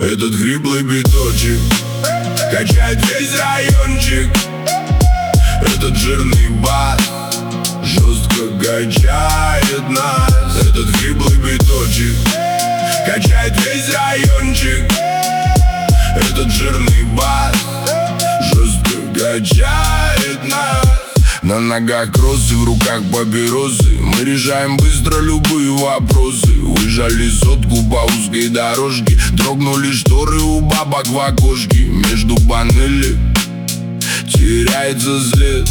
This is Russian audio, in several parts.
Этот хриплый биточек качает весь райончик. Этот жирный бас жестко качает нас. Этот хриплый биточек качает весь райончик. Этот жирный бас жестко качает нас. На ногах кроссы, в руках папиросы. Мы решаем быстро любые вопросы. Выжали сотку по узкой дорожке. Дрогнули шторы у бабок в окошке. Между панелей теряется след.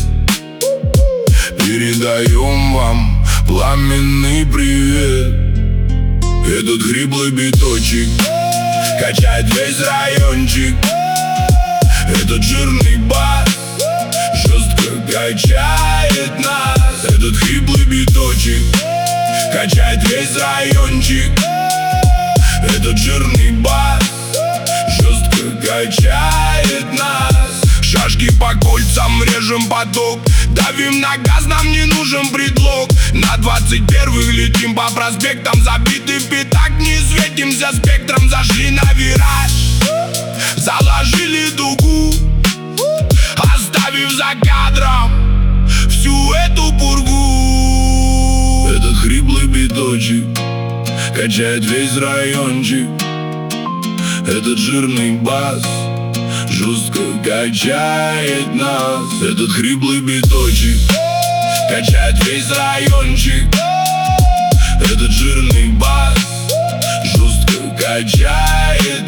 Передаем вам пламенный привет. Этот хриплый биточек качает весь райончик. Этот жирный бас жестко качает нас. Этот хриплый биточек качает весь райончик. Этот жирный бас жестко качает нас. Шашки по кольцам, режем поток. Давим на газ, нам не нужен предлог. На 21-х летим по проспектам. Забитый пятак, не светимся спектром. Зашли на вираж, заложили дугу, оставив за кадром всю эту пургу. Этот хриплый биточек качает весь райончик. Этот жирный бас жестко качает нас. Этот хриплый биточек качает весь райончик. Этот жирный бас жестко качает